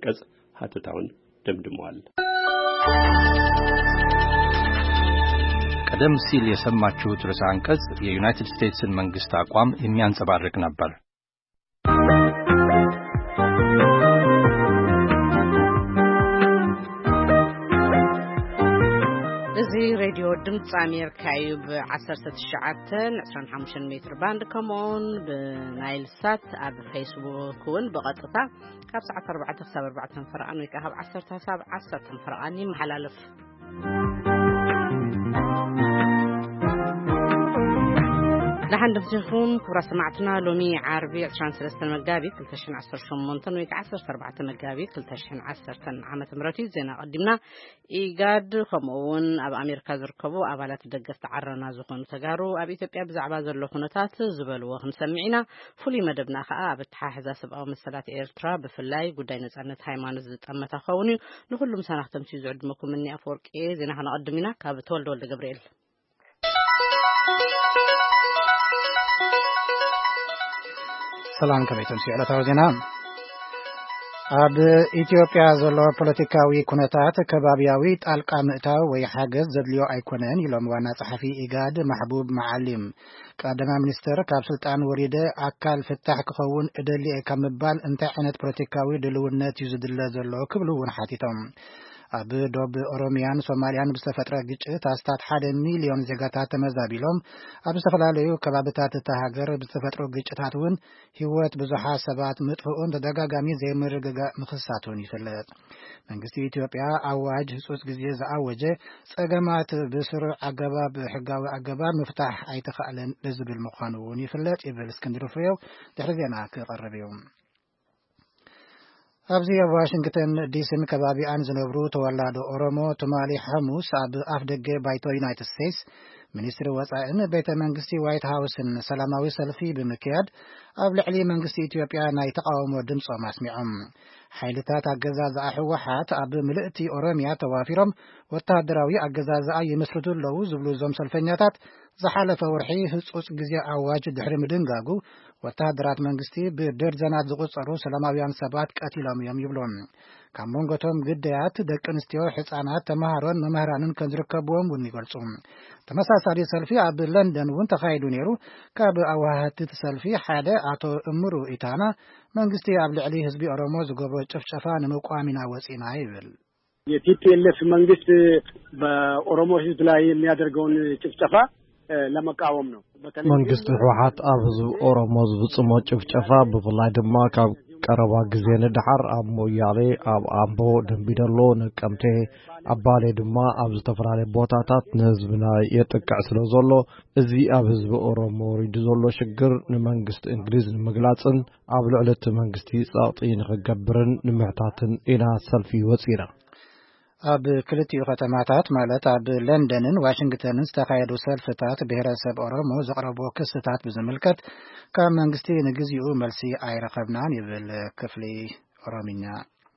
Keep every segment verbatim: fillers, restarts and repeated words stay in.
አንቀጽ ሀተታውን ደምድመዋል። ቀደም ሲል የሰማችሁት ርዕሰ አንቀጽ የዩናይትድ ስቴትስን መንግስት አቋም የሚያንጸባርቅ ነበር። راديو دمت أمريكا بعشرة تسعة عشرين خمسة متر باند كمان بنايل سات أب فيسبوك ون بقطعة خمسة أربعة سبعة أربعة فرقان ويكهب عشرة سبعة عشرة فرقاني محلالف نحن نفتخون كورا سمعتنا لومي عربي عشان سلسلة مجابي كل تشين عشر شمونتن ويك عشر أربعة مجابي كل تشين عشر تن عامة مراتي زينا قدمنا إيجاد خمون أب أمريكا زركبو أبالات دقة تعرنا زخون تجارو أبي إثيوبيا بزعبا زلخونتات زبلو وخمسمعنا فولي مدبنا خاء بتحاحز سبعة ومسلات إيرترا بفلاي قدينا زعنت هاي ما نزلت أما تخوني نقول مسنا تمشي زعد مكم مني أفورك إيه زينا هنقدمنا كابتول دول جبريل ሰላም ከቤተም ሲያለታው ዜና አብ ኢትዮጵያ ዘሎ ፖለቲካዊ ኩነታት ከባቢያዊ ጣልቃ ምእታው ወይ ሓገዝ ዘድልዮ ኣይኮነን ኢሎም ዋና ጸሐፊ ኢጋድ ማሕቡብ መዓሊም ቀዳማ ሚኒስትር ካብ ስልጣን ወሪደ አካል ፍታሕ ክኸውን እደሊ ከምባል እንታይ ዓይነት ፖለቲካዊ ድልውነት ይዝድለ ዘሎ ክብሉ ውን ሓቲቶም አብ ዶብ ኦሮሚያን ሶማሊያን ብዝተፈጥረ ግጭት አስታት ሓደ ሚሊዮን ዜጋታት ተመዛቢሎም አብ ዝተፈላለዩ ከባቢታት ተሃገር ብዝተፈጥሮ ግጭታት ውን ህይወት ብዙሓት ሰባት ምጥፍኡን ተደጋጋሚ ዘይምርግጋእ ምኽሳቱን ይፍለጥ መንግስቲ ኢትዮጵያ አዋጅ ህጹጽ ጊዜ ዘአወጀ ጸገማት ብስሩዕ አገባብ ሕጋዊ አገባብ ምፍታሕ ኣይተኻእለን ዝብል ምዃኑ ውን ይፍለጥ ይብል እስክንድር ፍሬው ድሕሪ ዜና ክቐርብ እዩ ኣብዚ ዋሽንግተን ዲሲን ከባቢኣን ዝነብሩ ተወላዶ ኦሮሞ ቱማሊ ሐሙስ ኣብ ኣፍ ደገ ባይቶ ዩናይትድ ስቴትስ ሚኒስትሪ ወጻኢን ቤተ መንግስቲ ዋይት ሃውስን ሰላማዊ ሰልፊ ብምክያድ ኣብ ልዕሊ መንግስቲ ኢትዮጵያ ናይ ተቃውሞ ድምጾም ኣስሚዖም ሓይልታት ኣገዛዝ ሕወሓት ኣብ ምልእቲ ኦሮሚያ ተዋፊሮም ወታደራዊ ኣገዛዝ ይመስርቱ ኣለዉ ዝብሉ ዞም ሰልፈኛታት ዝሓለፈ ወርሒ ህጹጽ ጊዜ ኣዋጅ ድሕሪ ምድንጋጉ ወታደራት መንግስቲ ብደርዘናት ዝቁጸሩ ሰላማውያን ሰባት ቀቲሎም እዮም ይብሎም ካብ መንጎቶም ግዳያት ደቂ ኣንስትዮ ህጻናት ተማሃሮን መምህራንን ከዝርከብዎም ውን ይገልጹ ተመሳሳሊ ሰልፊ ኣብ ለንደን ውን ተኻይዱ ነይሩ ካብ ኣዋህቲ ሰልፊ ሓደ አቶ እምሩ ኢታና መንግስቲ ኣብ ልዕሊ ህዝቢ ኦሮሞ ዝገብሮ ጭፍጨፋ ንምቋሚና ወፂና ይብል የቲፒኤልኤፍ መንግስት በኦሮሞ ህዝብ ላይ የሚያደርገውን ጭፍጨፋ ለመቃወም ነው መንግስት ህወሓት ኣብ ህዝቢ ኦሮሞ ዝፍጽሞ ጭፍጨፋ ብፍላይ ድማ ካብ ቀረባ ጊዜ ንድሓር ኣብ ሞያሌ ኣብ ኣምቦ ደንቢዶሎ ነቀምቴ ኣብ ባሌ ድማ ኣብ ዝተፈላለዩ ቦታታት ንህዝብና የጥቅዕ ስለ ዘሎ እዚ ኣብ ህዝቢ ኦሮሞ ሪዱ ዘሎ ሽግር ንመንግስቲ እንግሊዝ ንምግላጽን ኣብ ልዕሊ እቲ መንግስቲ ጸቕጢ ንኽገብርን ንምሕታትን ኢና ሰልፊ ወፂና ኣብ ክልቲኡ ከተማታት ማለት ኣብ ለንደንን ዋሽንግተንን ዝተኻየዱ ሰልፍታት ብሔረሰብ ኦሮሞ ዘቕረቦ ክስታት ብዝምልከት ካብ መንግስቲ ንግዚኡ መልሲ ኣይረኸብናን ይብል ክፍሊ ኦሮምኛ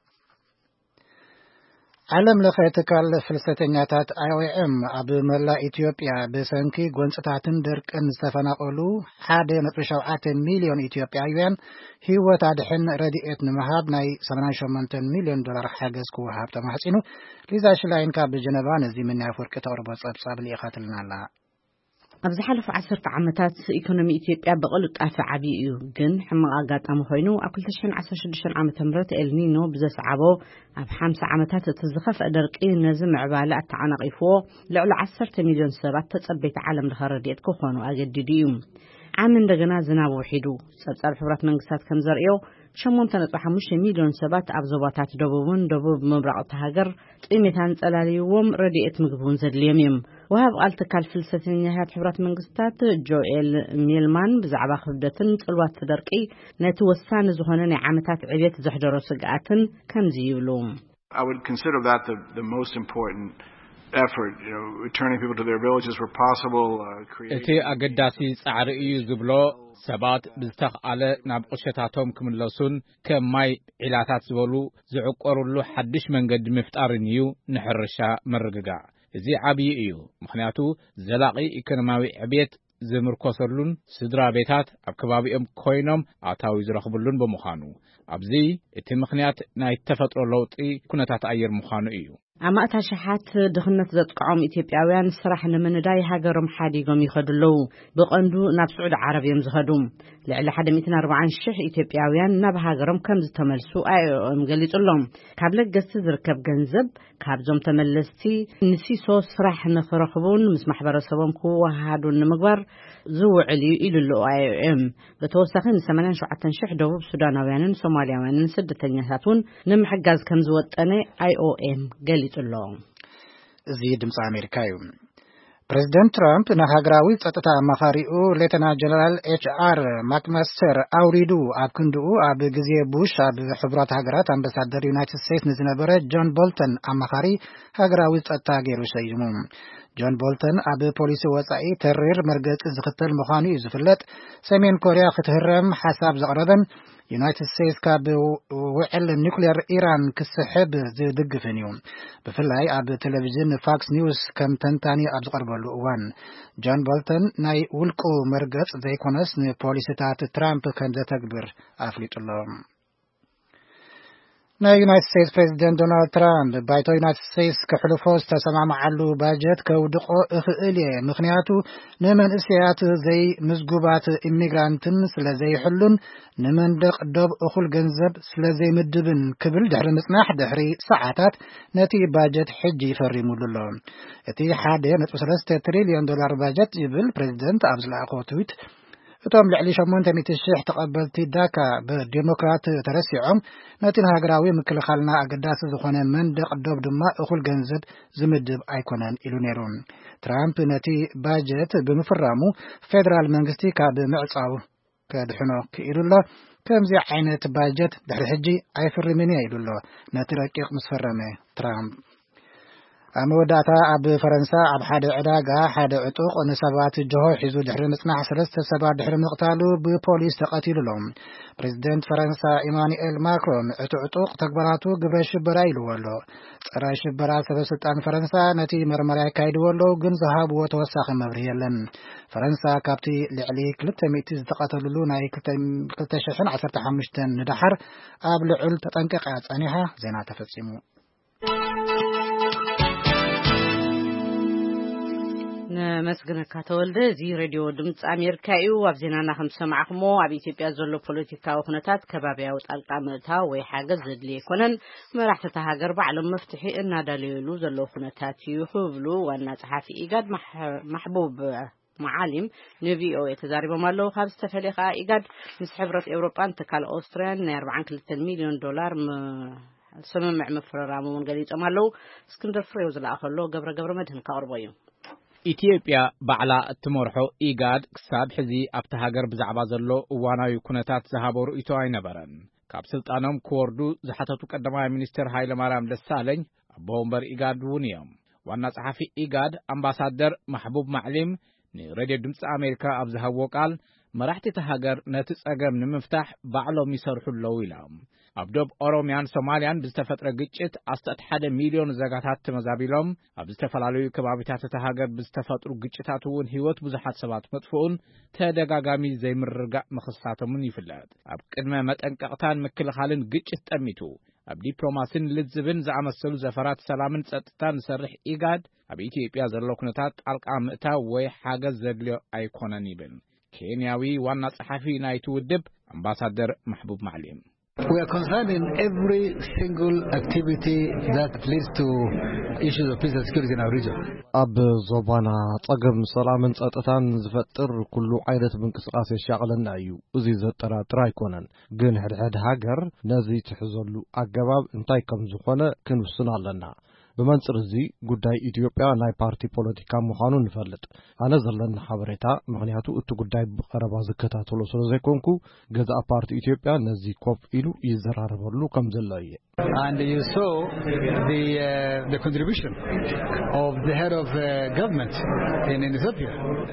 ዓለም ለኸ ትካል ፍልሰተኛታት አይ ኦ ኤም ኣብ መላ ኢትዮጵያ ብሰንኪ ጎንጽታትን ደርቅን ዝተፈናቀሉ ሓደ ነጥቢ ሸውዓተ ሚሊዮን ኢትዮጵያውያን ህይወት አድሕን ረድኤት ንምሃብ ናይ ሰማንያ ሸሞንተ ሚሊዮን ዶላር ሓገዝ ክወሃብ ተማሕጺኑ ሊዛ ሽላይን ካብ ጀነባ ነዚ ምን ያፈርቅ ተቅርቦ ጸብጻብ ሊኢኻትልናላ ኣብዚ ሓለፈ ዓሰርተ ዓመታት ኢኮኖሚ ኢትዮጵያ በቕልጣፈ ዓቢ እዩ ግን ሕማቕ ኣጋጣሚ ኮይኑ ኣብ ሁለት ሺህ ዓሰርተ ሽዱሽተ ዓመተ ምህረት ኤልኒኖ ብዘስዓቦ ኣብ ሓምሳ ዓመታት እቲ ዝኸፍአ ደርቂ ነዚ ምዕባለ ኣተዓናቒፍዎ ልዕሊ ዓሰርተ ሚሊዮን ሰባት ተጸበይቲ ዓለም ለኸ ረድኤት ክኾኑ ኣገዲዱ እዩ ዓም እንደገና ዝናብ ውሒዱ ጸብጻብ ሕብረት መንግስታት ከም ዘርእዮ ሸሞንተ ነጥቢ ሓሙሽተ ሚሊዮን ሰባት ኣብ ዞባታት ደቡብን ደቡብ ምብራቕ ሃገር ጥሜታን ጸላልይዎም ረድኤት ምግቡን ዘድልዮም እዮም ወሃብ ቃል ትካል ፍልሰተኛታት ሕብረት መንግስታት ጆኤል ሚልማን ብዛዕባ ክብደትን ጽልዋት ደርቂ ነቲ ወሳኒ ዝኾነ ናይ ዓመታት ዕብየት ዘሕደሮ ስግኣትን ከምዚ ይብሉ I would consider that the the most important effort, you know, returning people to their villages where possible, uh, creating እቲ ኣገዳሲ ጻዕሪ እዩ ዝብሎ ሰባት ብዝተኽኣለ ናብ ቁሸታቶም ክምለሱን ከም ማይ ዒላታት ዝበሉ ዝዕቆሩሉ ሓድሽ መንገዲ ምፍጣርን እዩ ንሕርሻ መርግጋዕ እዚ ዓብይ እዩ ምክንያቱ ዘላቂ ኢኮኖሚያዊ ዕብየት ዝምርኮሰሉን ስድራ ቤታት ኣብ ከባቢኦም ኮይኖም ኣታዊ ዝረኽቡሉን ብምዃኑ ኣብዚ እቲ ምኽንያት ናይ ተፈጥሮ ለውጢ ኩነታት ኣየር ምዃኑ እዩ ኣማእታ ሸሓት ድኽነት ዘጥቅዖም ኢትዮጵያውያን ስራሕ ንምንዳይ ሃገሮም ሓዲጎም ይኸዱለው ብቐንዱ ናብ ስዑድ ዓረብ እዮም ዝኸዱ ልዕሊ one hundred forty thousand ኢትዮጵያውያን ናብ ሃገሮም ከም ዝተመልሱ አይኦም ገሊጹሎም ካብ ለገስቲ ዝርከብ ገንዘብ ካብዞም ተመለስቲ ንሲሶ ስራሕ ንኽረኽቡን ምስ ማሕበረሰቦም ክወሃዱን ንምግባር ዝውዕል ኢሉሉ አይኦም በተወሳኺ eighty-seven thousand ደቡብ ሱዳናውያንን ሶማሊያውያንን ስደተኛታትን ንምሕጋዝ ከም ዝወጠነ አይኦም ገሊጹሎም እዚ ድምጽ አሜሪካ እዩ ፕሬዚደንት ትራምፕ ንሃገራዊ ጸጥታ አማኻሪኡ ሌተና ጀነራል ኤች አር ማክማስተር አውሪዱ ኣብ ክንድኡ ኣብ ግዜ ቡሽ ኣብ ሕብራት ሃገራት አምባሳደር ዩናይትድ ስቴትስ ንዝነበረ ጆን ቦልተን አማኻሪ ሃገራዊ ጸጥታ ገይሩ ሰይሙ ጆን ቦልተን ኣብ ፖሊሲ ወጻኢ ተሪር መርገጽ ዝኽተል ምዃኑ እዩ ዝፍለጥ ሰሜን ኮርያ ክትህረም ሓሳብ ዘቕረበን ዩናይትድ ስቴትስ ካብ ውዕል ኒውክሊየር ኢራን ክስሕብ ዝድግፍን እዩ ብፍላይ ኣብ ቴሌቪዥን ፋክስ ኒውስ ከም ተንታኒ ኣብ ዝቐርበሉ እዋን ጆን ቦልተን ናይ ውልቁ መርገጽ ዘይኮነስ ንፖሊሲታት ትራምፕ ከም ዘተግብር ኣፍሊጡሎም ናይ ዩናይትድ ስቴትስ ፕሬዚደንት ዶናልድ ትራምፕ ባይቶ ዩናይትድ ስቴትስ ከሕልፎ ዝተሰማምዓሉ ባጀት ከውድቆ እኽእል እየ ምክንያቱ ንመንእሰያት ዘይ ምዝጉባት ኢሚግራንትን ስለዘይሕሉን ንመንደቕ ዶብ እኹል ገንዘብ ስለዘይምድብን ክብል ድሕሪ ምጽናሕ ድሕሪ ሰዓታት ነቲ ባጀት ሕጂ ይፈሪሙሉ ኣሎ እቲ one point three ትሪልዮን ዶላር ባጀት ይብል ፕሬዚደንት ኣብ ዝለኣኾ ትዊት እቶም ልዕሊ eight hundred thousand ተቐበልቲ ዳካ በዲሞክራት ተረሲዖም ነቲ ሃገራዊ ምክልኻልና ኣገዳሲ ዝኾነ መንደቕ ዶብ ድማ እኹል ገንዘብ ዝምድብ ኣይኮነን ኢሉ ነይሩ ትራምፕ ነቲ ባጀት ብምፍራሙ ፌደራል መንግስቲ ካብ ምዕጻው ከድሕኖ ክኢሉሎ ከምዚ ዓይነት ባጀት ድሕሪ ሕጂ ኣይፍርምን ኢሉሎ ነቲ ረቂቕ ምስ ፈረመ ትራምፕ አመወዳታ ኣብ ፈረንሳ ኣብ ሓደ ዕዳጋ ሓደ ዕጡቕ ንሰባት ጆሆ ሒዙ ድሕሪ ምጽናሕ ሰለስተ ሰባት ድሕሪ ምቕታሉ ብፖሊስ ተቐቲሉሎም ፕሬዚደንት ፈረንሳ ኢማኑኤል ማክሮን እቲ ዕጡቕ ተግባራቱ ግብረ ሽበራ ኢልዎ ኣሎ ጸረ ሽበራ ሰበስልጣን ፈረንሳ ነቲ መርመራ ያካይድዎ ኣለዉ ግን ዝሃብዎ ተወሳኺ መብርሂ የለን ፈረንሳ ካብቲ ልዕሊ two hundred ዝተቐተሉሉ ናይ twenty fifteen ንዳሓር ኣብ ልዑል ተጠንቀቕ ጸኒሓ ዜና ተፈጺሙ መስግነካ ተወልደ እዚ ሬድዮ ድምጽ አሜሪካ እዩ ኣብ ዜናና ከም ሰማዕኹሞ ኣብ ኢትዮጵያ ዘሎ ፖለቲካዊ ኩነታት ከባቢያዊ ጣልቃ ምእታው ወይ ሓገዝ ዘድሊ ይኮነን መራሕቲ ሃገር ባዕሎም መፍትሒ እናዳለዩሉ ዘሎ ኩነታት እዩ ብሉ ዋና ጸሓፊ ኢጋድ ማሕቡብ معالم نቪኦኤ ተዛሪቦም ኣለዉ ካብ ዝተፈለኸ ኢጋድ ምስ ሕብረት ኤውሮጳን ተካል ኦስትሪያን ናይ forty-two ሚሊዮን ዶላር ስምምዕ መፈራረሙን ገሊጾም ኣለዉ እስክንድር ፍሬው ዝለኣኸሎ ገብረ ገብረ መድህን ካቅርቦ እዩ ኢትዮጵያ ባዕላ እትመርሖ ኢጋድ ክሳብ ሕዚ ኣብታ ሃገር ብዛዕባ ዘሎ እዋናዊ ኩነታት ዝሃበሩ ኢቶ ኣይነበረን ካብ ስልጣኖም ክወርዱ ዝሓተቱ ቀዳማይ ሚኒስትር ሃይለማርያም ደሳለኝ ኣቦ ወንበር ኢጋድ እውን እዮም ዋና ጸሓፊ ኢጋድ አምባሳደር ማሕቡብ ማዕሊም ንሬድዮ ድምጽ አሜሪካ ኣብ ዝሃብዎ ቃል መራሕቲ ሃገር ነቲ ጸገም ንምፍታሕ ባዕሎም ይሰርሑ ኣለዉ ኢሎም ኣብ ደቡብ ኦሮሚያን ሶማሊያን ብዝተፈጥረ ግጭት ኣስተት one ሚሊዮን ዘጋታት ተመዛቢሎም ኣብ ዝተፈላለዩ ከባቢታት ሃገር ብዝተፈጥሩ ግጭታት እውን ህይወት ብዙሓት ሰባት መጥፎውን ተደጋጋሚ ዘይምርጋዕ መኽሳቶምን ይፍለጥ ኣብ ቅድመ መጠንቀቕታን ምክልኻልን ግጭት ጠሚቱ ኣብ ዲፕሎማሲን ልዝብን ዝኣመሰሉ ዘፈራት ሰላምን ጸጥታን ሰርሕ ኢጋድ ኣብ ኢትዮጵያ ዘሎ ኩነታት ጣልቃ ምእታው ወይ ሓገዝ ዘድልዮ ኣይኮነን ይብል ኬንያዊ ዋና ጸሓፊ ናይቲ ውድብ አምባሳደር ማሕቡብ ማዕሊም We are concerned in every single activity that leads to issues of peace and security in our region. ኣብ ዞባና ጸገም ሰላምን ጸጥታን ዝፈጥር ኩሉ ዓይነት ምንቅስቃስ የሻቅለና እዩ እዚ ዘጠራጥር ኣይኮነን ግን ሕድሕድ ሃገር ነዚ ትሕዘሉ ኣገባብ እንታይ ከም ዝኾነ ክንውስን ኣለና በመንጽር እዚ ጉዳይ ኢትዮጵያ ናይ ፓርቲ ፖለቲካ ምዃኑ ንፈልጥ ኣነ ዘለና ሓበሬታ ምክንያቱ እቲ ጉዳይ ብቀረባ ዝከታተሎ ስለዘይኮንኩ ገዛ ፓርቲ ኢትዮጵያ ነዚ ኮፍ ኢሉ ይዘራረበሉ ከም ዘሎ እዩ and you saw the uh, the contribution of the head of uh, government in Ethiopia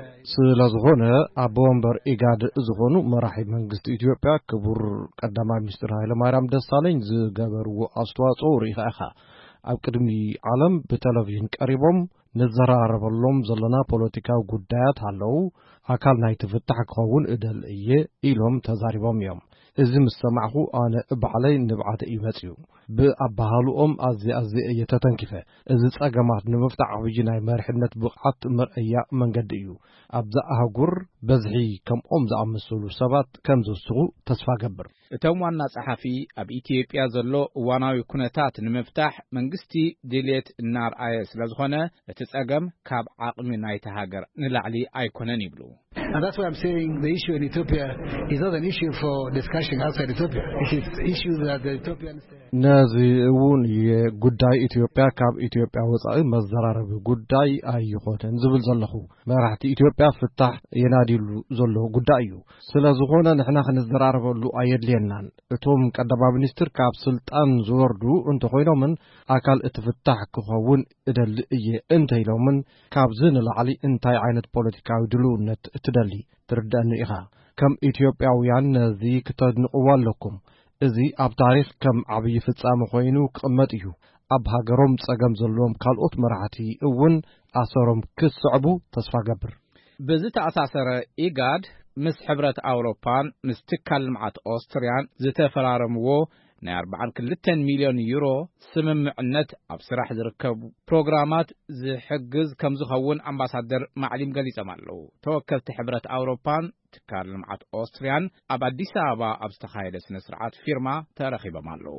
ስለዝኾነ ኣብ ወንበር ኢጋድ ዝኾኑ መራሒ መንግስቲ ኢትዮጵያ ክቡር ቀዳማይ ሚኒስትር ሃይለማርያም ደሳለኝ ዝገበርዎ ኣስተዋጽኦ ርኢኻ ኣብ ቅድሚ ዓለም በቴሌቪዥን ቀሪቦም نزراربلهم زلنا بوليتيكاو ጉዳያት አለው አካል ናይ ትፍታሕ ክኸውን እደል እየ ኢሎም ተዛሪቦም እዮም እዚ ምሰማዕኹ ኣነ እባዕለይ ንብዓተ ይመጽዩ ብኣባሃሉኦም ኣዚ ኣዚ እየተተንኪፈ እዚ ጸገማት ንምፍታሕ ዓብይ ናይ መርሕነት ብቕዓት ምርአያ መንገዲ እዩ ኣብዛ ኣህጉር በዝሒ ከምኦም ዝኣመሰሉ ሰባት ከም ዝውስኹ ተስፋ ገብር እቶም ዋና ጸሓፊ ኣብ ኢትዮጵያ ዘሎ እዋናዊ ኩነታት ንምፍታሕ መንግስቲ ድሌት እናርኣየ ስለዝኾነ እቲ ጸገም ካብ ዓቕሚ ናይቲ ሃገር ንላዕሊ ኣይኮነን ይብሉ And that's why I'm saying the issue in Ethiopia is not an issue for discussion outside Ethiopia. It is an issue that the Ethiopians... نازيون يقداي إثيوبيا كاب إثيوبيا وصاي مزرارب قداي أي خوتن زبل زلخو ما راح إثيوبيا فتح ينادي زلو قدايو سلا زغونا نحنا خنزرارب لو أيد لينان توم كدبا منستر كاب سلطان زوردو انت خوينو من أكال اتفتح كخوون إدل إيه انتي لو من كاب زين العلي انتي عينت بوليتيكاوي دلو نت تدلي تردانو إخا كم إثيوبياويان نزي كتدنقوان لكم እዚ ኣብ ታሪኽ ከም ዓብይ ፍጻመ ኮይኑ ቅመጥ እዩ ኣብ ሃገሮም ጸገም ዘሎም ካልኦት መራሕቲ እውን ኣሰሮም ክስዕቡ ተስፋ ገብር በዚ ተኣሳሰረ ኢጋድ ምስ ሕብረት ኣውሮፓን ምስ ትካል ልምዓት ኦስትሪያን ዝተፈራረምዎ ናይ ኣርባዕን ክልተን ሚልዮን ዩሮ ስምምዕነት ኣብ ስራሕ ዝርከቡ ፕሮግራማት ዝሕግዝ ከም ዝኸውን ኣምባሳደር ማዕሊም ገሊጾም ኣለዉ ተወከልቲ ሕብረት ኣውሮፓን ትካል ልምዓት ኦስትሪያን ኣብ አዲስ አበባ ኣብ ዝተኻየደ ስነ ስርዓት ፊርማ ተረኺቦም ኣለዉ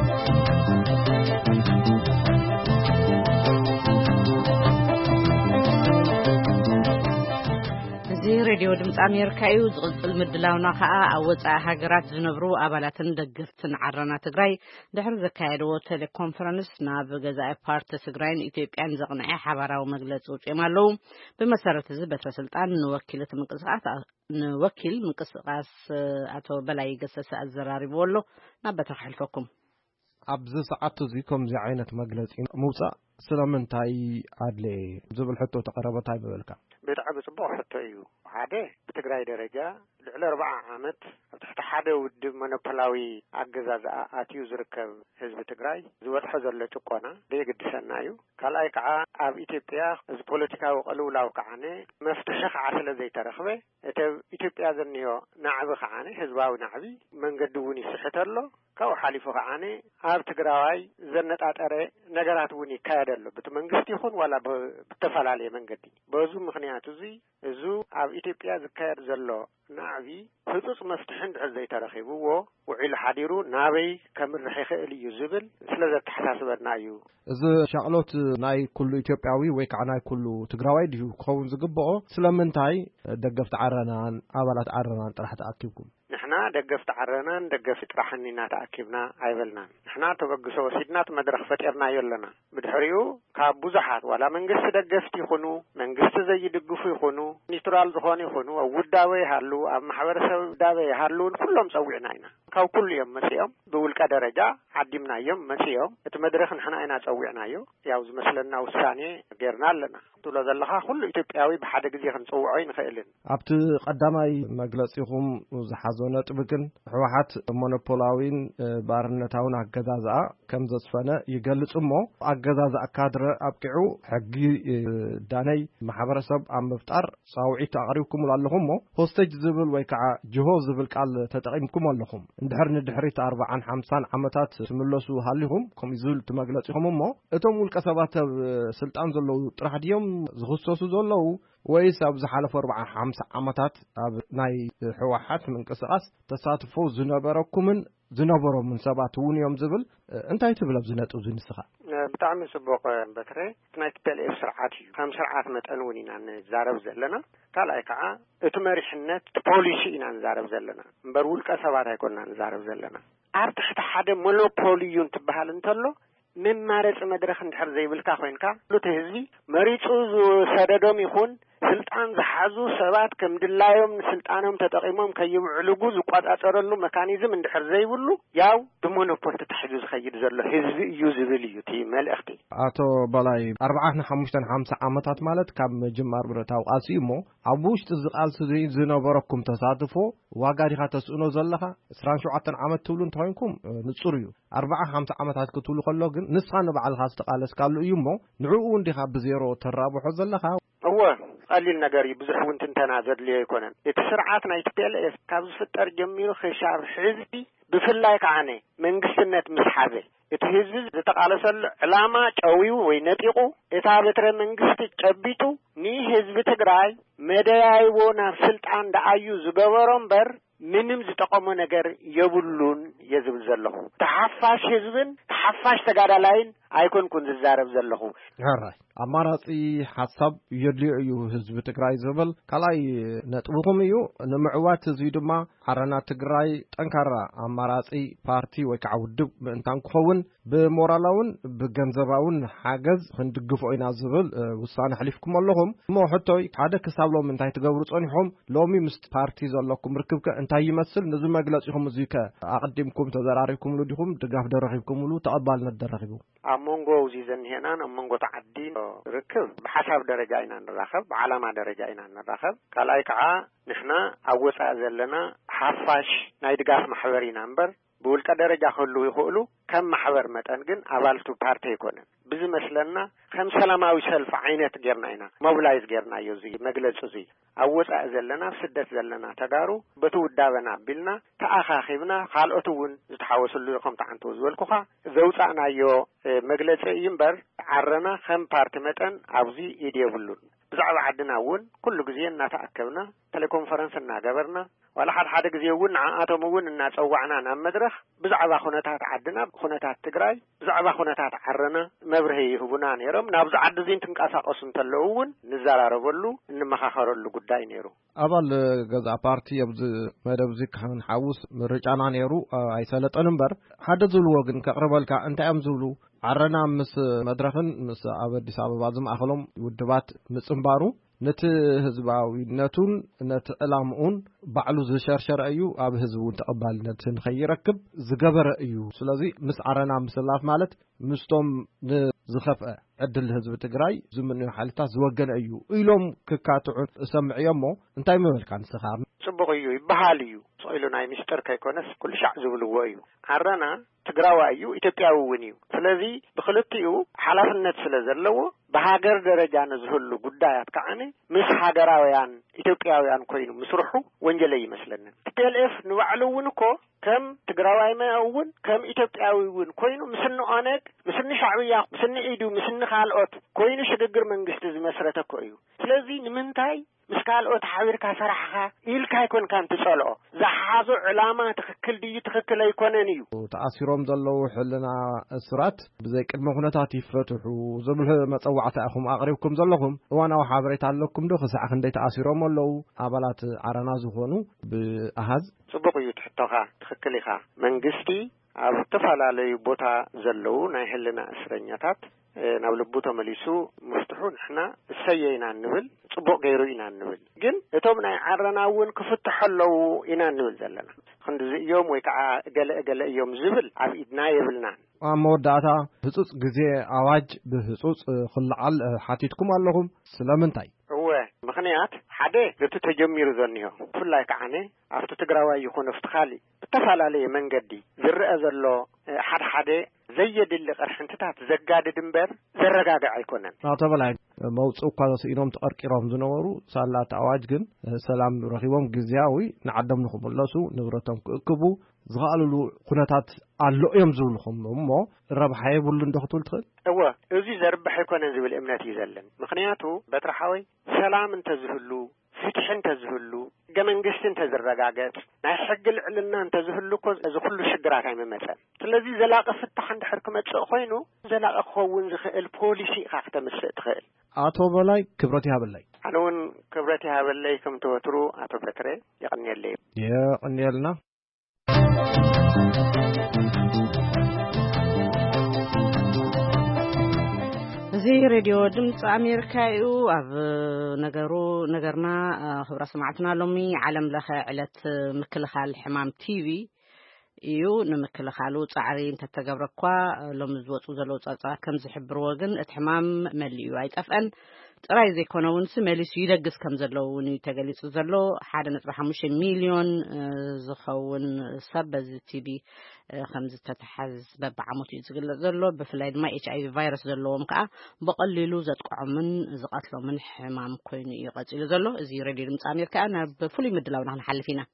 እዚ ሬድዮ ድምጽ አሜሪካ እዩ ዝቕጽል ምድላውና ከዓ ኣብ ወጻኢ ሃገራት ዝነብሩ ኣባላትን ደገፍትን ዓረና ትግራይ ድሕሪ ዘካየደዎ ቴሌኮንፈረንስ ናብ ገዛኢ ፓርቲ ትግራይን ኢትዮጵያን ዘቕንዐ ሓባራዊ መግለጺ ውፅኦም ኣለዉ ብመሰረት እዚ በትረ ስልጣን ንወኪል ምንቅስቓስ ንወኪል ምንቅስቓስ ኣቶ በላይ ገሰሰ ኣዘራሪብዎ ኣሎ ናብ በትረ ሕልፈኩም ኣብዚ ሰዓት እዚ ከምዚ ዓይነት መግለጺ ምውጻእ ስለምንታይ ኣድለ ዝብል ሕቶ ተቐረበ ታይ በልካ ብጣዕሚ ጽቡቕ ሕቶ እዩ ሓደ ብትግራይ ደረጃ ልዕሊ ኣርባዓ ዓመት ኣብ ትሕቲ ሓደ ውድብ ሞኖፖላዊ ኣገዛዝ ኣትዩ ዝርከብ ህዝቢ ትግራይ ዝወጥሖ ዘሎ ጭቆና ደየግድሰና እዩ ካልኣይ ከዓ ኣብ ኢትዮጵያ እዚ ፖለቲካዊ ቅልውላው ከዓነ መፍትሒ ከዓ ስለ ዘይተረኽበ እቲ ኢትዮጵያ ዘንዮ ናዕቢ ከዓነ ህዝባዊ ናዕቢ መንገዲ እውን ይስሕት ኣሎ ካብኡ ሓሊፉ ከዓነ ኣብ ትግራዋይ ዘነጣጠረ ነገራት እውን ይካየደሉ በቲ መንግስቲ ይኹን ዋላ ብተፈላለየ መንገዲ በዙ ምክንያት እዚ እዙ ኣብ ኢትዮጵያ ዝካየድ ዘሎ ናዕቢ ህጹጽ መፍትሕን ድሕር ዘይተረኺብዎ ውዒሉ ሓዲሩ ናበይ ከምርሕ ይኽእል እዩ ዝብል ስለ ዘተሓሳስበና እዩ እዚ ሻቅሎት ናይ ኩሉ ኢትዮጵያዊ ወይ ከዓ ናይ ኩሉ ትግራዋይ ድዩ ክኸውን ዝግብኦ ስለምንታይ ደገፍቲ ዓረናን ኣባላት ዓረናን ጥራሕ ተኣኪብኩም ንሕና ደገፍቲ ዓረናን ደገፍቲ ጥራሕኒና ተኣኪብና ኣይበልናን ንሕና ተበግሶ ወሲድናት መድረኽ ፈጢርናዮ ኣለና ብድሕሪኡ ካብ ብዙሓት ዋላ መንግስቲ ደገፍቲ ይኹኑ መንግስቲ ዘይድግፉ ይኹኑ ኒውትራል ዝኾኑ ይኹኑ ኣብ ውዳበ ይሃሉ ኣብ ማሕበረሰብ ውዳበ ይሃሉን ኩሎም ፀዊዕና ኢና ካብ ኩሉ እዮም መሲኦም ብውልቀ ደረጃ ዓዲምናዮም መሲኦም እቲ መድረኽ ንሕና ኢና ፀዊዕናዮ ያው ዝመስለና ውሳኔ ገርና ኣለና ትብሎ ዘለኻ ኩሉ ኢትዮጵያዊ ብሓደ ግዜ ክንፅውዖ ይንኽእልን ኣብቲ ቀዳማይ መግለጺኹም ዝሓዞ ነጥብ ግን ሕወሓት ሞኖፖላዊን ባርነታውን ኣገዛዝኣ ከም ዘስፈነ ይገልጽ እሞ ኣገዛዝኣ ካድረ ኣብቂዑ ሕጊ ዳነይ ማሕበረሰብ ኣብ ምፍጣር ጻውዒት ኣቕሪብኩም ኣለኹም ሞ ሆስቴጅ ዝብል ወይ ከዓ ጅሆ ዝብል ቃል ተጠቒምኩም ኣለኹም እንድሕር ንድሕሪት ኣርባዓን ሓምሳን ዓመታት ትምለሱ ሃሊኹም ከምኡ ዝብል ትመግለጺኹም እሞ እቶም ውልቀ ሰባት ኣብ ስልጣን ዘለዉ ጥራሕ ድዮም ዝኽሰሱ ዘለዉ ወይስ ኣብ ዝሓለፈ ኣርባዓን ሓምሳን ዓመታት ኣብ ናይ ሕወሓት ምንቅስቓስ ተሳትፎ ዝነበረኩምን ዝነበሮምን ሰባት እውን እዮም ዝብል እንታይ ትብል ኣብዚ ነጥብ እዚ ንስኻ ብጣዕሚ ጽቡቕ በትረ ናይ ቲፒኤልኤፍ ስርዓት እዩ ከም ስርዓት መጠን እውን ኢና ንዛረብ ዘለና ካልኣይ ከዓ እቲ መሪሕነት ፖሊሲ ኢና ንዛረብ ዘለና እምበር ውልቀ ሰባት ኣይኮንና ንዛረብ ዘለና ኣብ ትሕቲ ሓደ ሞኖፖሊ እዩ እንትበሃል እንተሎ መማረፂ መድረኽ እንድሕር ዘይብልካ ኮይንካ ሉቲ ህዝቢ መሪፁ ዝሰደዶም ይኹን ስልጣን ዝሓዙ ሰባት ከም ድላዮም ስልጣኖም ተጠቂሞም ከይውዕልጉ ዝቋጣጸረሉ ሜካኒዝም እንድሕር ዘይብሉ ያው ብሞኖፖል ተታሒዙ ዝኸይድ ዘሎ ህዝቢ እዩ ዝብል እዩ እቲ መልእኽቲ አቶ በላይ አርባዓ ሓሙሽተ ሓምሳ ዓመታት ማለት ካብ መጀመር ብረታው ቃሲሞ ኣብ ውሽጢ ዝቃልስ ዝነበረኩም ተሳትፎ ዋጋ ዲኻ ተስእኖ ዘለኻ عشرين وسبعة ዓመት ትብሉ እንተኮንኩም ንጹር እዩ አርባዓ ሓምሳ ዓመታት ክትብሉ ከሎ ግን ንስኻ ንባዕልኻ ዝተቃለስካሉ እዩ እሞ ንዕኡ እንዲኻ ብዜሮ ተራብሖ ዘለኻ እወ قليل ነገር ብዙሕ ውንትንተና ዘድልዮ ይኮነን እቲ ስርዓት ናይ ቲፒኤልኤፍ ካብ ዝፍጠር ጀሚሩ ክሻር ህዝቢ ብፍላይ ከዓነ መንግስትነት ምስሓበ እቲ ህዝቢ ዝተቃለሰሉ ዕላማ ጨዊው ወይ ነጢቁ እታ በትረ መንግስት ጨቢጡ ኒ ህዝቢ ትግራይ መደያይቦ ናብ ስልጣን ዳአዩ ዝገበሮም በር ምንም ዝጠቀመ ነገር የብሉን የዝብል ዘለኹ ተሐፋሽ ህዝብን ተሐፋሽ ተጋዳላይን አይኮንኩን ዝዛረብ ዘለኹ ሃራይ አማራጺ ሐሳብ የድልዩ እዩ ህዝብ ትግራይ ዝብል ካላይ ነጥብኩም እዩ ንምዕዋት እዚ ድማ ዓረና ትግራይ ጠንካራ አማራጺ ፓርቲ ወይ ከዓ ውድብ ምእንታን ክኸውን ብሞራላውን ብገንዘባውን ሓገዝ ክንድግፎ ኢና ዝብል ውሳነ ሕሊፍኩም ኣለኹም እሞ ሕቶይ ሓደ ክሳብ ሎም እንታይ ትገብሩ ጸኒሖም ሎሚ ምስ ፓርቲ ዘለኩም ርክብከ እንታይ ይመስል ነዚ መግለጺኹም እዚ ከ አቅዲምኩም ተዘራሪብኩም ዲኹም ድጋፍ ደረኺብኩምሉ ተቀባልነት ደረኺቡ አሞንጎ እዚ ዘንሄናን አሞንጎ ተዓዲ ርክብ በሐሳብ ደረጃ ኢና ንራኸብ በዓላማ ደረጃ ኢና ንራኸብ ካላይ ከዓ ንሕና አወጻ ዘለና ሓፋሽ ናይ ድጋፍ ማሕበር ኢና እምበር ብውልቀ ደረጃ ሁሉ ይኽእሉ ከም ማሕበር መጠን ግን አባልቱ ፓርቲ ይኮነን ብዙ መስለና ከም ሰላማዊ ሰልፍ አይነት ጌርና ኢና ሞቢላይዝ ጌርና እዚ መግለጽ እዚ አወጻ ዘለና ስደት ዘለና ተጋሩ በትውዳበና ቢልና ተአኻኺብና ካልኦቱን ዝተሓወሰሉ ይኹም ተዓንቱ ዝወልኩኻ ዘውጻናዮ መግለጽ ይምበር ዓረና ከም ፓርቲ መጠን ኣብዚ ይደብሉን ብዛዕባ ዓድና እውን ኩሉ ግዜ እናተአከብና ቴሌኮንፈረንስ እናገበርና ወላ ሓደ ሓደ ግዜ እውን አቶም እውን እናጸዋዕና ናብ መድረኽ ብዛዕባ ኩነታት ዓድና ኩነታት ትግራይ ብዛዕባ ኩነታት ዓረና መብርሂ ይህቡና ነይሮም ናብዚ ዓዲ እዚ ትንቀሳቀሱ እንተለው እውን ንዘራረበሉ እንመኻኸረሉ ጉዳይ ነይሩ አባል ገዛ ፓርቲ ኣብዚ መደብ እዚ ካን ሓውስ ምርጫና ነይሩ አይሰለጠን እምበር ሓደ ዝብልዎ ግን ከቅርበልካ እንታይ እዮም ዝብሉ ዓረና ምስ መድረኽን ምስ ኣብ አዲስ አበባ ዝማእኸሎም ውድባት ምጽምባሩ ነቲ ህዝባዊነቱን ነቲ ዕላምኡን ባዕሉ ዝሸርሸረ እዩ ኣብ ህዝቡን ተቀባልነትን ከይረክብ ዝገበረ እዩ ስለዚ ምስ ዓረና ምስላፍ ማለት ምስቶም ዝኸፍአ ዕድል ህዝቢ ትግራይ ዝምንዩ ሓልታት ዝወገነ እዩ ኢሎም ክካትዑ ሰምዕዮሞ እንታይ ምብልካ ንስኻ ጽቡቕ እዩ ይበሃል እዩ ጾይሉ ናይ ሚስጥር ከይኮነስ ኩሉ ሻዕ ዝብልዎ እዩ ዓረና ትግራዋይ እዩ ኢትዮጵያዊ እውን እዩ ስለዚ ብኽልቲኡ ሓላፍነት ስለ ዘለዎ በሃገር ደረጃ ንዝህሉ ጉዳያት ከዓነ ምስ ሃገራውያን ኢትዮጵያውያን ኮይኑ ምስርሑ ወንጀል ይመስለና ቲፒኤልኤፍ ንባዕሉ እውን እኮ ከም ትግራዋይ ማውን ከም ኢትዮጵያዊ እውን ኮይኑ ምስኒ ኦነግ ምስኒ ሻዕብያ ምስኒ ኢዱ ምስኒ ካልኦት ኮይኑ ሽግግር መንግስት ዝመስረተ እኮ እዩ ስለዚ ንምንታይ ምስካልኦት ሓቢርካ ሰራሕኻ ኢልካ ይኮን ካን ትጸልኦ ዝሓዙ ዕላማ ትክክል ድዩ ትክክል ኣይኮነን እዩ ተኣሲሮም ዘለው ሕልና እስራት ብዘይ ቅድመ ኩነታት ይፈትሑ ዝብል መጸዋዕታ ኢኹም ኣቕሪብኩም ዘለኹም እዋናዊ ሓበሬታ ኣለኩም ዶ ክሳዕ ክንደይ ተኣሲሮም ኣለው ኣባላት ዓረና ዝኾኑ ብኣሃዝ ጽቡቕ እዩ ትሕቶኻ ትክክል ኢኻ መንግስቲ ኣብ ተፈላለዩ ቦታ ዘለው ናይ ሕልና እስረኛታት ናብ ልቡ ተመሊሱ መፍትሑ ንሕና እሰየይና ንብል ጽቡቕ ገይሩ ኢና ንብል ግን እቶም ናይ ዓረና እውን ክፍትሐለው ኢና ንብል ዘለና ክንዲ እዮም ወይ ከዓ ገለ ገለ እዮም ዝብል ኣብ ኢድና የብልና መወዳእታ ህጹጽ ግዜ ኣዋጅ ብህጹጽ ክልዓል ሓቲትኩም ኣለኹም ስለምንታይ እወ ምክንያት ሓደ እቲ ተጀሚሩ ዘኒሆ ብፍላይ ከዓነ ኣብቲ ትግራዋይ ይኹን ኣብቲ ካሊእ ብተፈላለየ መንገዲ ዝርአ ዘሎ ሓደ ሓደ ዘየድሊ ቅርሕንትታት ዘጋድድ እምበር ዘረጋግዕ ኣይኮነን አቶ በላይ መውጽእ እኳ ተስኢኖም ተቐርቂሮም ዝነበሩ ሳላት ኣዋጅ ግን ሰላም ረኺቦም ግዝያዊ ንዓዶም ንኽምለሱ ንብረቶም ክእክቡ ዝኽኣልሉ ኩነታት ኣሎ እዮም ዝብልኹም እሞ ረብሓ የብሉ እንዶ ክትብል ትኽእል እወ እዚ ዘርብሕ ኣይኮነን ዝብል እምነት እዩ ዘለን ምክንያቱ በትረሓወይ ሰላም እንተዝህሉ ፍትሕ እንተዝህሉ ሕገ መንግስቲ እንተዝረጋገጥ ናይ ሕጊ ልዕልና እንተዝህሉ እኮ እዚ ኩሉ ሽግራት ኣይምመፀን ስለዚ ዘላቂ ፍታሕ እንድሕር ክመጽእ ኮይኑ ዘላቂ ክኸውን ዝኽእል ፖሊሲ ኢኻ ክተምስእ ትኽእል አቶ በላይ ክብረት ይሃበለይ ኣነ እውን ክብረት ይሃበለይ ከም ተወትሩ አቶ በትረ ይቕንየለይ ይቕንየልና እዚ زي راديو دمت أمريكا يو أب نجارو نجارنا خبر سمعتنا لومي علم لها علة مكلخال حمام تيفي يو نمكلخالو تعرين تتجبرقوا لو مزوت وزلو تأتى كم زحبر وجن اتحمام مليو عيد أفن رأي زي كونون سماليس يدقس كم زلو ونيتجلس زلو حدا نتبع خمسة مليون زخون سبز تيبي خمسة تتحز ببعمود يزقل زلو بفلايد ما إتش أي فيروس زلو مكأ بقللو زتقع من زقتلو من حمام كوني يقتل زلو زي ردي المتعمير كأنا بفلي مدلو نحن حل فينا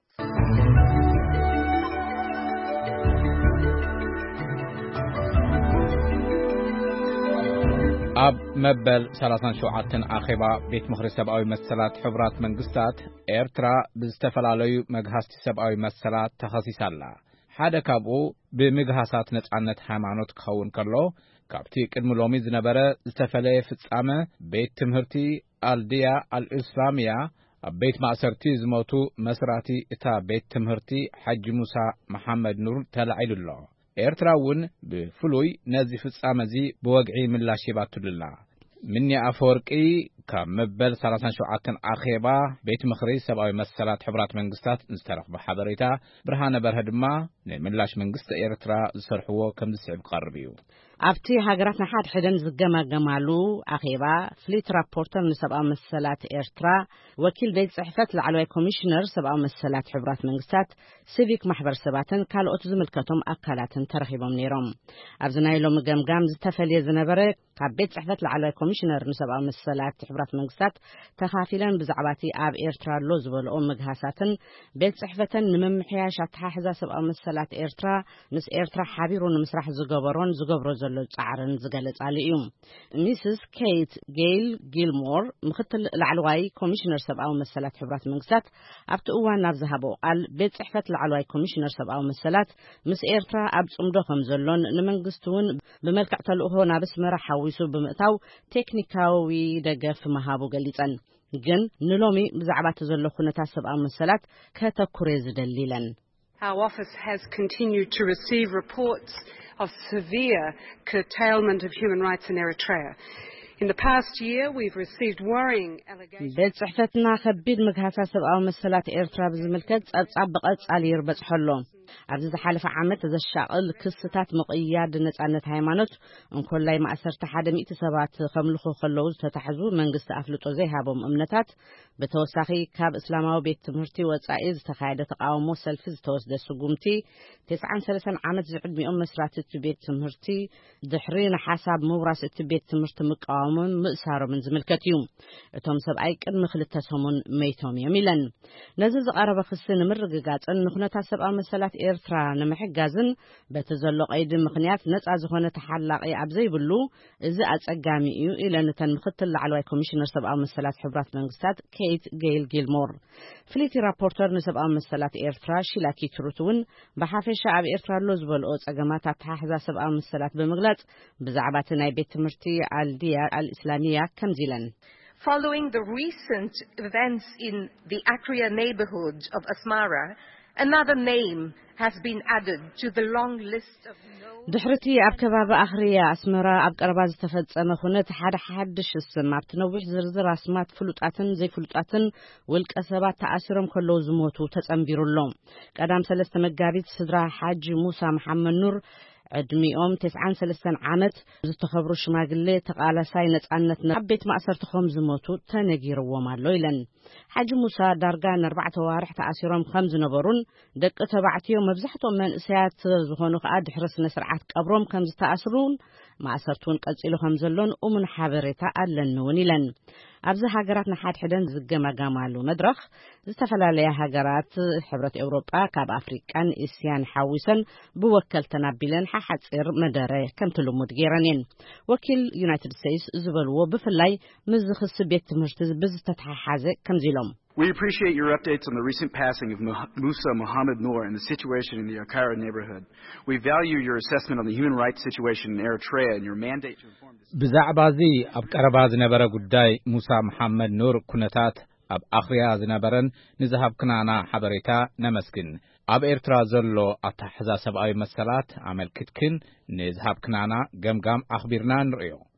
أب مبل سلطان شوعتن أخيبا بيت مخرج سبعوي مسلات حبرات منقستات إيرترا بزتفلاليو مجهاست سبعوي مسلات تخصيص الله حدا كابو بمجهاسات نتعنت حمانوت كون كرلو كابتي كدم لومي زنبرة زتفلي فتسامة بيت تمهرتي الديا الإسلامية بيت معسرتي زموتو مسراتي إتا بيت تمهرتي حج موسى محمد نور تلعيل الله إيرتراون بفلوي نزي فتسامزي بوقعي من لا شيباتو لله مني أفوركي كمبل سلطان شوعتن أخيبا بيت مخرج سبعوي مسلات حبرات منقستات نسترخ بحضريتا برهان برهدما من لاش منقست إيرترا زسرحوه كم دسعب قربيو أفتي هاجراتنا حد حدن زجما جمالو أخيبا فليت رابورتر من سبعة مسلات إيرترا وكيل بيت صحفة العلوي كوميشنر سبعة مسلات حبرات منقستات سيفيك محبر سباتن كالو أتزم الكتم أكلاتن ترخيبهم نيرم أبزناي لهم جم جام زتفلي زنبرة كبيت صحفة العلوي كوميشنر من سبعة مسلات حبرات منقستات تخافلا بزعباتي أب إيرترا لوز والأم مجهاساتن بيت صحفة نمم حياش أتحاحزا سبعة مسلات إيرترا نس إيرترا حبيرون مسرح زجبرون زجبر زلو تعرن زجلت عليهم ميسس كيت جيل جيلمور مختل العلوي كوميشنر سبعة مسلات حبرات منقستات أبتقوا نفذهبو قال بيت صحفة العلوي كوميشنر سبعة مسلات مس إيرترا أبصمدهم زلون نمنقستون بملكع تلقوه نابس مرح حويسو بمقتاو تكنيكاوي دقف مهابو قليتن جن نلومي بزعبات زلو خونتا سبعة مسلات كتكوريز دليلا. Our office has continued to receive reports of severe curtailment of human rights in Eritrea. In the past year, we've received worrying allegations. بيت صحفتنا خبيد مجهسة سبعة مسلات إيرترا بزملكت أتصبق أتصالي يربط حلو. عبد حالف عامة ذا الشغل قصتات مقياد نتعنت هيمانوت ان كل ما أسرت حدا مئة سبعة خملخو خلوز تتحزو من قصة أفلطو زي هابهم أمنتات بتوساخي كاب إسلاماو بيت تمهرتي وتسايز تخايدة تقاومو سلفز توسد سقومتي تسعان سلسان عامة زعد مئة مسرات بيت تمهرتي دحرين حساب مورس بيت تمهرت مقاوم مأسار من زملكتيوم اتهم سبعي كن خلتسهمون ميتهم يميلن نزز قرب خصين مرققات ان نخنتا سبعة مسلات إيرترا نمحجازن بتزلق أيد مقنيات نت أزخونة تحلق أي أبزي بلو إذا أتقامي إيو إلى نتن مختل على كوميشنر سبعة مسلات حبرات منقستات كيت جيل جيلمور فليتي رابورتر نسبعة مسلات إيرترا شلاكي تروتون بحافظ شعب إيرترا لوزبل أوت أجمعات تححز سبعة مسلات بمغلط بزعبات نايبت مرتي الديار الإسلامية كمزيلا. Following the recent events in the Akria neighborhood of Asmara, another name has been added to the long list of دحرتي أبكباب أخرية أسمرا أبكرباز تفتصم خونت حد حدش السماء بتنوح زرزر أسمات فلوتاتن زي فلوتاتن والكسبات تأثيرهم كله زموتو تتأمبير اللوم قدام سلسة مجاريت صدرا حاج موسى محمد نور عدميهم تسعان سلسان عامت زتخبرو شماغلي تقالى ساينة عنتنا حبيت ما أسرت خمز موتو تنجير وما لويلن حاج موسى دارقان أربعة وارح تأثيرهم خمز نبرون دق تبعتيهم مبزحتهم من إسيات زخونو قاد حرس نسرعات قبرهم خمز تأثرون ما أسرتون قزيلو خمزلون ومن حابريتا ألن ونيلن أبزا هاجرات نحاد حدن زجما جمالو مدرخ زتفلا ليا هاجرات حبرة أوروبا كاب أفريقان إسيان حاوسن بوكل تنابيلن ححد صير مداري كم تلومود جيرانين وكيل يونايتد ستيتس زبلو بفلاي مزخ السبيت مرتز بز تتحازق كم زيلوم. We appreciate your updates on the recent passing of Musa Muhammad Noor and the situation in the Akara neighborhood. We value your assessment on the human rights situation in Eritrea and your mandate to inform this. بزعبازي أبكرباز نبرة قداي موسى محمد نور كنتات أب أخرياز نبرن نذهب كنانا حبريتا نمسكن أب إرترا زلو أتحزا سبعي مسلات عمل كتكن نذهب كنانا جم جم أخبرنا نريو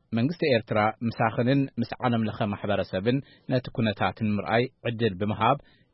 መንግስቲ ኤርትራ ምሳኽንን ምስ ዓለም ለኸ ማሕበረሰብን ነቲ ኩነታትን ምርኣይ ዕድል ብምሃብ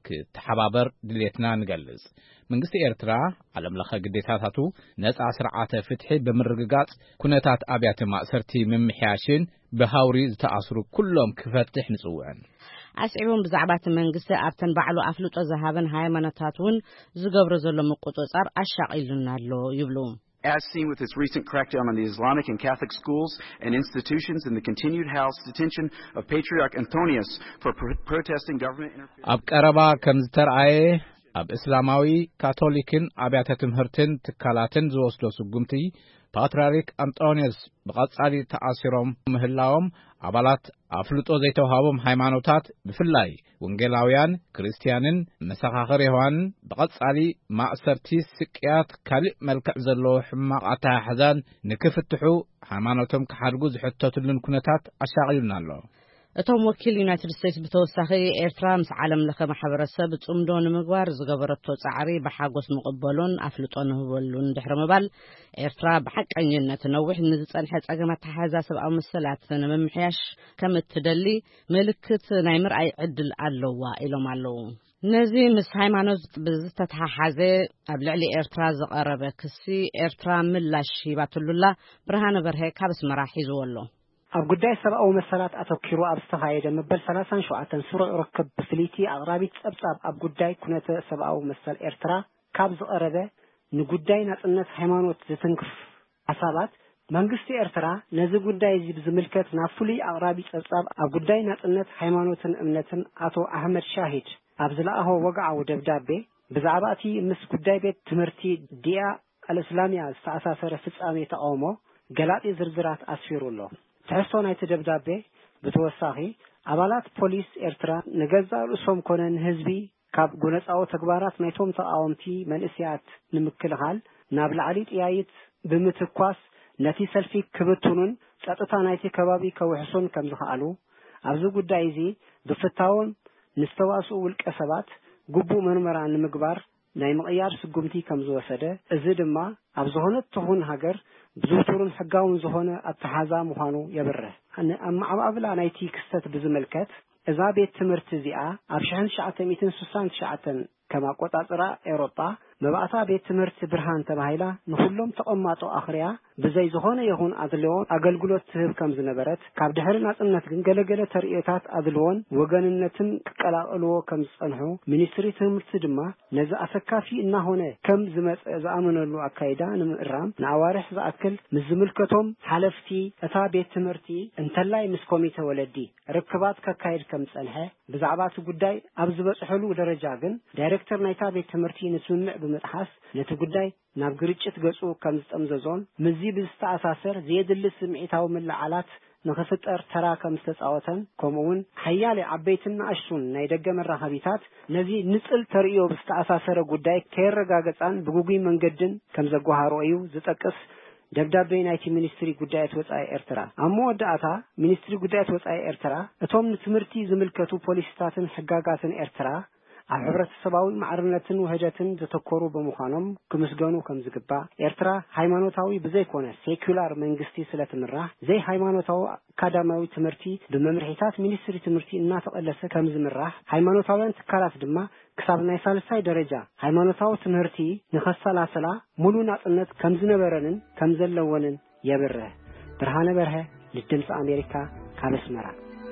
ክትሓባበር ድሌትና ንገልጽ። መንግስቲ ኤርትራ ዓለም ለኸ ግዴታታቱ ነፃ ስርዓተ ፍትሒ ብምርግጋጽ ኩነታት ኣብያተ ማእሰርቲ ምምሕያሽን ብሃውሪ ዝተኣስሩ ኩሎም ክፈትሕ ንጽውዕን ኣስዒቦም ብዛዕባ እቲ መንግስቲ ኣብተን ባዕሉ ኣፍልጦ ዝሃበን ሃይማኖታት እውን ዝገብሮ ዘሎ ምቁጽጻር ኣሻቒሉና ኣሎ ይብሉ። As seen with its recent crackdown on the Islamic and Catholic schools and institutions and the continued house detention of Patriarch Anthonius for pro- protesting government interference. ኣብ ቀረባ ከም ዝተርኣየ ኣብ እስላማዊ ካቶሊክን ኣብያተ ትምህርትን ትካላትን ዝወስዶ ስጉምቲ ፓትርያርክ አንጦኒዮስ በቀጻሊ ተኣሲሮም ምህላዎም አባላት አፍልጦ ዘይተዋሃቦም ሃይማኖታት ብፍላይ ወንጌላውያን ክርስቲያንን መሰኻኸር ይሆን በቀጻሊ ማእሰርቲ ስቅያት ካልእ መልክዕ ዘሎ ሕማቅ ኣተሓሕዛን ንክፍትሑ ሃይማኖቶም ክሓድጉ ዝሕተቱልን ኩነታት አሻቂሉና ኣሎ። እቶም ወኪል ዩናይትድ ስቴትስ በተወሳኺ ኤርትራ ምስ ዓለም ለኸ ማሕበረሰብ ጽምዶ ንምግባር ዝገበረቶ ጻዕሪ በሓጎስ ምቕበሉን ኣፍልጦ ንህበሉን ድሕሪ ምባል ኤርትራ ብሓቀኝነት ነዊሕ ንዝጸንሐ ጸገማት ተሓዛ ሰብኣዊ መሰላት ንምምሕያሽ ከም እትደሊ ምልክት ናይ ምርኣይ ዕድል ኣለዋ ኢሎም ኣለዉ። ነዚ ምስ ሃይማኖት ብዝተተሓሓዘ ኣብ ልዕሊ ኤርትራ ዝቐረበ ክሲ ኤርትራ ምላሽ ሂባትሉላ ብርሃነ በርሀ ካብ ኣስመራ ሒዝዎ ኣሎ። ኣብ ጉዳይ ሰብኣዊ መሰላት ኣተኪሩ ኣብ ዝተኻየደ መበል ሰላሳ ወሸውዓተ ስሩዕ ርክብ ብፍልይቲ ኣቕራቢት ጸብጻብ ኣብ ጉዳይ ኩነተ ሰብኣዊ መሰል ኤርትራ ካብ ዝቐረበ ንጉዳይ ናጽነት ሃይማኖት ዝትንክፍ ሓሳባት መንግስቲ ኤርትራ ነዚ ጉዳይ እዚ ብዝምልከት ናብ ፍሉይ ኣቕራቢ ጸብጻብ ኣብ ጉዳይ ናጽነት ሃይማኖትን እምነትን ኣቶ ኣሕመድ ሻሂድ ኣብ ዝለኣሆ ወግዓዊ ደብዳቤ ብዛዕባ እቲ ምስ ጉዳይ ቤት ትምህርቲ ዲያ አልእስላሚያ ዝተኣሳሰረ ፍጻሜ ተቃውሞ ገላጢ ዝርዝራት ኣስፊሩ ኣሎ። ትሕዝቶ ናይቲ ደብዳቤ ብተወሳኺ ኣባላት ፖሊስ ኤርትራ ንገዛ ርእሶም ኮነ ንህዝቢ ካብ ጎነፃዊ ተግባራት ናይቶም ተቃወምቲ መንእስያት ንምክልኻል ናብ ላዕሊ ጥያይት ብምትኳስ ነቲ ሰልፊ ክብትኑን ጸጥታ ናይቲ ከባቢ ከውሕሱን ከም ዝኽኣሉ ኣብዚ ጉዳይ እዚ ብፍታውን ንዝተዋስኡ ውልቀ ሰባት ግቡእ ምርመራ ንምግባር ናይ ምቕያር ስጉምቲ ከም ዝወሰደ እዚ ድማ ኣብ ዝኾነት ትኹን ሃገር ብዙቱርን ሕጋውን ዝኾነ ኣተሓዛ ምዃኑ የብርህ። ኣብ ማዕባብላ ናይቲ ክስተት ብዝመልከት እዛ ቤት ትምህርቲ እዚኣ ኣብ ሺሕ ትሽዓተ ሚእትን ስሳን ትሽዓተን ከም ኣቆጻጽራ ኤውሮጳ መባእታ ቤት ትምህርቲ ብርሃን ተባሂላ ንኹሎም ተቐማጦ ኣኽርያ ብዘይ ዝኾነ ይኹን ኣድልዎ ኣገልግሎት ትህብ ከም ዝነበረት ካብ ድሕሪ ናጽነት ግን ገለገለ ተርእዮታት ኣድልዎን ወገንነትን ክቀላቀልዎ ከም ዝጸንሑ ሚኒስትሪ ትምህርቲ ድማ ነዚ ኣሰካፊ እናሆነ ከም ዝመጽእ ዝኣመነሉ ኣካይዳ ንምእራም ንኣዋርሕ ዝኣክል ምስ ዝምልከቶም ሓለፍቲ እታ ቤት ትምህርቲ እንተላይ ምስ ኮሚቴ ወለዲ ርክባት ከካይድ ከም ዝጸንሐ ብዛዕባ እቲ ጉዳይ ኣብ ዝበጽሕሉ ደረጃ ግን ዳይሬክተር ናይታ ቤት ትምህርቲ ንስምምዕ ብምጥሓስ ነቲ ጉዳይ ናብ ግርጭት ገጹ ከም ዝጠምዘዞን ምዚ ብዝተኣሳሰር ዘየድሊ ስምዒታዊ ምልዓላት ንኽፍጠር ተራ ከም ዝተጻወተን ከምኡውን ሓያሌ ዓበይትን ንኣሽቱን ናይ ደገ መራኸቢታት ነዚ ንጽል ተርእዮ ብዝተኣሳሰረ ጉዳይ ከይረጋገጻን ብጉጉይ መንገድን ከም ዘጓሃሮ እዩ ዝጠቅስ ደብዳቤ ናይቲ ሚኒስትሪ ጉዳያት ወጻኢ ኤርትራ። ኣብ መወዳእታ ሚኒስትሪ ጉዳያት ወጻኢ ኤርትራ እቶም ንትምህርቲ ዝምልከቱ ፖሊስታትን ሕጋጋትን ኤርትራ ኣብ ሕብረተሰባዊ ማዕርነትን ውህደትን ዘተኮሩ ብምዃኖም ክምስገኑ ከም ዝግባእ ኤርትራ ሃይማኖታዊ ብዘይኮነ ሴኩላር መንግስቲ ስለትምራሕ ዘይ ሃይማኖታዊ አካዳሚያዊ ትምህርቲ ብመምርሒታት ሚኒስትሪ ትምህርቲ እናተቐለሰ ከም ዝምራሕ ሃይማኖታውያን ትካላት ድማ ክሳብ ናይ ሳልሳይ ደረጃ ሃይማኖታዊ ትምህርቲ ንኸሰላሰላ ሙሉ ናጽነት ከም ዝነበረንን ከም ዘለወንን የብርህ። ብርሃነ በርሀ ለድምፂ ኣሜሪካ ካብ ኣስመራ።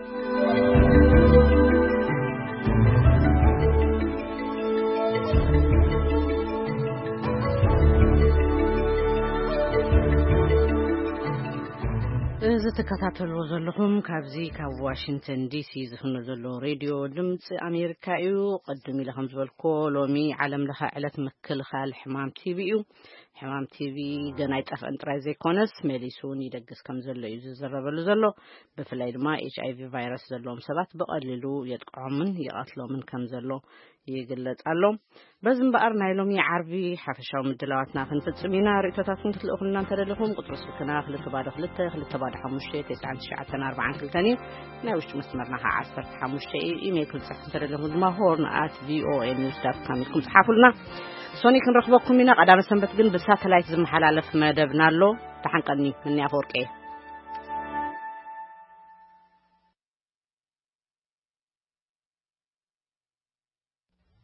እዚ ተከታተልዎ ዘለኹም ካብዚ ካብ ዋሽንግተን ዲሲ ዝፍኖ ዘሎ ሬድዮ ድምፂ ኣሜሪካ እዩ። ቅድም ኢለ ከም ዝበልኮ ሎሚ ዓለም ለኸ ዕለት ምክልኻል ሕማም ቲቪ እዩ። ሕማም ቲቪ ገና ይጠፍአን ጥራይ ዘይኮነስ መሊሱን ይደግስ ከም ዘሎ እዩ ዝዘረበሉ ዘሎ። ብፍላይ ድማ ኤች አይ ቪ ቫይረስ ዘለዎም ሰባት በቀሊሉ የጥቅዖምን ይቀትሎምን ከም ዘሎ ይግለጽ ኣሎ። በዚ እምበኣር ናይ ሎሚ ዓርቢ ሓፈሻዊ ምድላዋትና ክንፍጽም ኢና። ርእቶታትን ክትልእኹልና እንተደለኹም ቁጥሪ ስልክና ክልተ ባዶ ክልተ ክልተ ባዶ ሓሙሽተ ትስዓን ትሽዓተን ኣርባዓን ክልተን እዩ። ናይ ውሽጢ መስመርና ከዓ ዓሰርተ ሓሙሽተ እዩ። ኢሜይል ክትጽሕፉ እንተደለኹም ድማ ሆርን ኣት ቪኦኤ ኒውስ ዳት ኮም ኢልኩም ጽሓፉልና። ሶኒ ክንረኽበኩም ኢና። ቀዳመ ሰንበት ግን ብሳተላይት ዝመሓላለፍ መደብና ኣሎ። ተሓንቀኒ ምንያ ፈወርቄ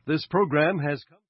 This program has come